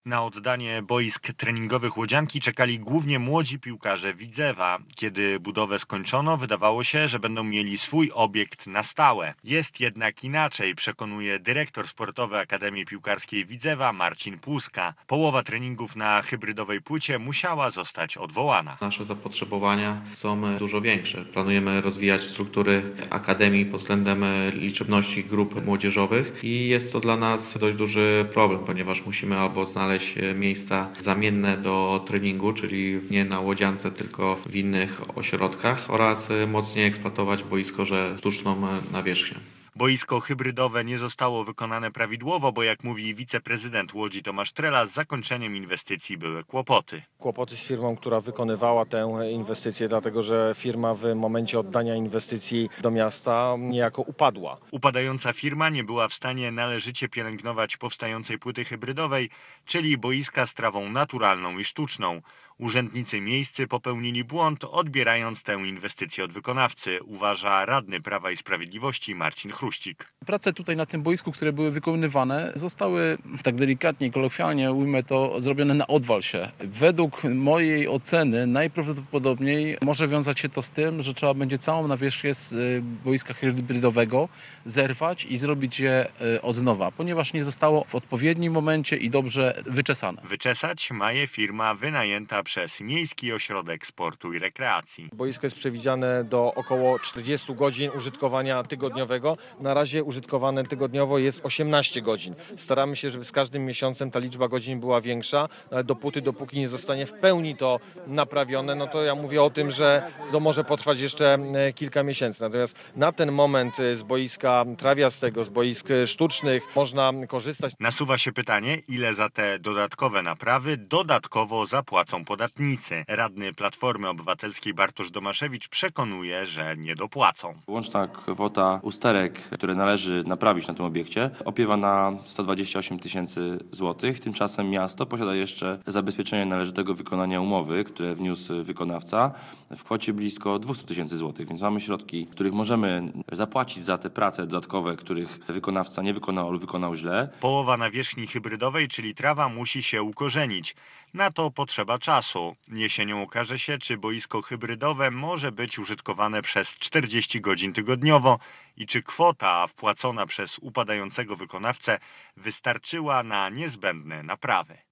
Na oddanie boisk treningowych Łodzianki czekali głównie młodzi piłkarze Widzewa. Kiedy budowę skończono, wydawało się, że będą mieli swój obiekt na stałe. Jest jednak inaczej, przekonuje dyrektor sportowy Akademii Piłkarskiej Widzewa Marcin Płuska. Połowa treningów na hybrydowej płycie musiała zostać odwołana. Nasze zapotrzebowania są dużo większe. Planujemy rozwijać struktury Akademii pod względem liczebności grup młodzieżowych i jest to dla nas dość duży problem, ponieważ musimy albo znaleźć miejsca zamienne do treningu, czyli nie na Łodziance, tylko w innych ośrodkach oraz mocniej eksploatować boisko sztuczną nawierzchnię. Boisko hybrydowe nie zostało wykonane prawidłowo, bo jak mówi wiceprezydent Łodzi Tomasz Trela, z zakończeniem inwestycji były kłopoty. Kłopoty z firmą, która wykonywała tę inwestycję, dlatego że firma w momencie oddania inwestycji do miasta niejako upadła. Upadająca firma nie była w stanie należycie pielęgnować powstającej płyty hybrydowej, czyli boiska z trawą naturalną i sztuczną. Urzędnicy miejscy popełnili błąd, odbierając tę inwestycję od wykonawcy, uważa radny Prawa i Sprawiedliwości Marcin Chruścik. Prace tutaj na tym boisku, które były wykonywane, zostały, tak delikatnie i kolokwialnie ujmę to, zrobione na odwal się. Według mojej oceny najprawdopodobniej może wiązać się to z tym, że trzeba będzie całą nawierzchnię z boiska hybrydowego zerwać i zrobić je od nowa, ponieważ nie zostało w odpowiednim momencie i dobrze wyczesane. Wyczesać ma je firma wynajęta przez Miejski Ośrodek Sportu i Rekreacji. Boisko jest przewidziane do około 40 godzin użytkowania tygodniowego. Na razie użytkowane tygodniowo jest 18 godzin. Staramy się, żeby z każdym miesiącem ta liczba godzin była większa, ale dopóki nie zostanie w pełni to naprawione, no to ja mówię o tym, że to może potrwać jeszcze kilka miesięcy. Natomiast na ten moment z boiska trawiastego, z boisk sztucznych można korzystać. Nasuwa się pytanie, ile za te dodatkowe naprawy dodatkowo zapłacą podatnicy. Radny Platformy Obywatelskiej Bartosz Domaszewicz przekonuje, że nie dopłacą. Łączna kwota usterek, które należy naprawić na tym obiekcie, opiewa na 128 tysięcy złotych. Tymczasem miasto posiada jeszcze zabezpieczenie należytego wykonania umowy, które wniósł wykonawca w kwocie blisko 200 tysięcy złotych. Więc mamy środki, których możemy zapłacić za te prace dodatkowe, których wykonawca nie wykonał lub wykonał źle. Połowa nawierzchni hybrydowej, czyli trawa, musi się ukorzenić. Na to potrzeba czasu. Jesienią okaże się, czy boisko hybrydowe może być użytkowane przez 40 godzin tygodniowo i czy kwota wpłacona przez upadającego wykonawcę wystarczyła na niezbędne naprawy.